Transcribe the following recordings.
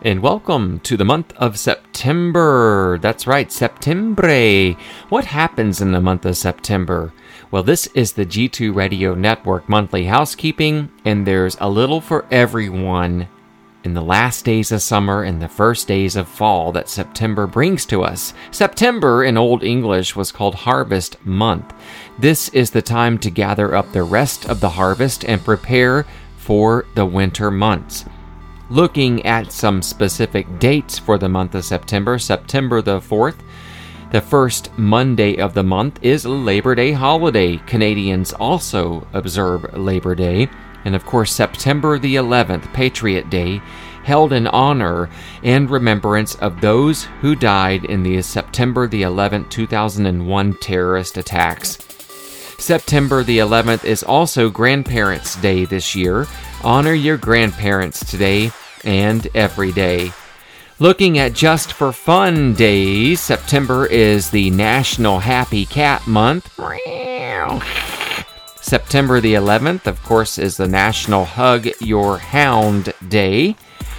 and welcome to the month of September. That's right, Septembre. What happens in the month of September? Well, this is the G2 Radio Network monthly housekeeping, and there's a little for everyone in the last days of summer and the first days of fall that September brings to us. September in Old English was called Harvest Month. This is the time to gather up the rest of the harvest and prepare for the winter months. Looking at some specific dates for the month of September, September the 4th, the first Monday of the month, is Labor Day holiday. Canadians also observe Labor Day. And of course, September the 11th, Patriot Day, held in honor and remembrance of those who died in the September the 11th, 2001 terrorist attacks. September the 11th is also Grandparents' Day this year. Honor your grandparents today and every day. Looking at just for fun days, September is the National Happy Cat Month. September the 11th, of course, is the National Hug Your Hound Day.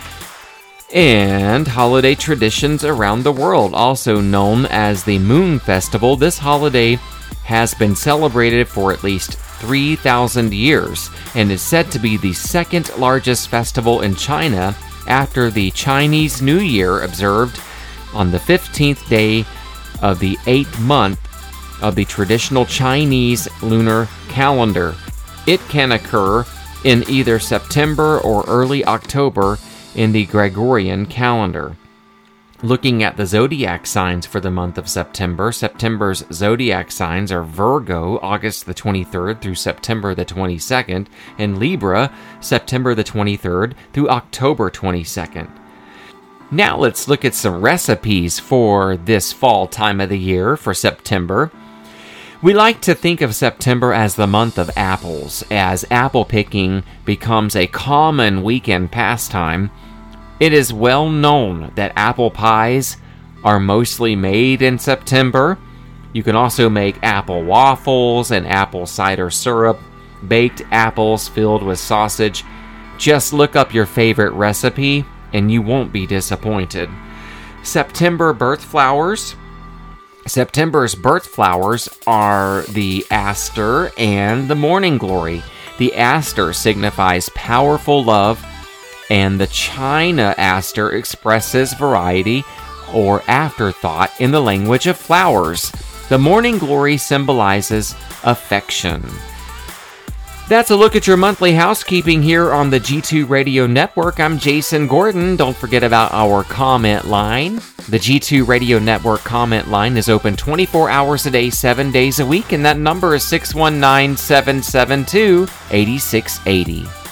And holiday traditions around the world, also known as the Moon Festival. This holiday has been celebrated for at least 3,000 years and is said to be the second largest festival in China after the Chinese New Year, observed on the 15th day of the 8th month of the traditional Chinese lunar calendar. It can occur in either September or early October in the Gregorian calendar. Looking at the zodiac signs for the month of September, September's zodiac signs are Virgo, August the 23rd through September the 22nd, and Libra, September the 23rd through October 22nd. Now let's look at some recipes for this fall time of the year for September. We like to think of September as the month of apples, as apple picking becomes a common weekend pastime. It is well known that apple pies are mostly made in September. You can also make apple waffles and apple cider syrup, baked apples filled with sausage. Just look up your favorite recipe and you won't be disappointed. September birth flowers. September's birth flowers are the aster and the morning glory. The aster signifies powerful love, and the China aster expresses variety or afterthought in the language of flowers. The morning glory symbolizes affection. That's a look at your monthly housekeeping here on the G2 Radio Network. I'm Jason Gordon. Don't forget about our comment line. The G2 Radio Network comment line is open 24 hours a day, 7 days a week, and that number is 619-772-8680.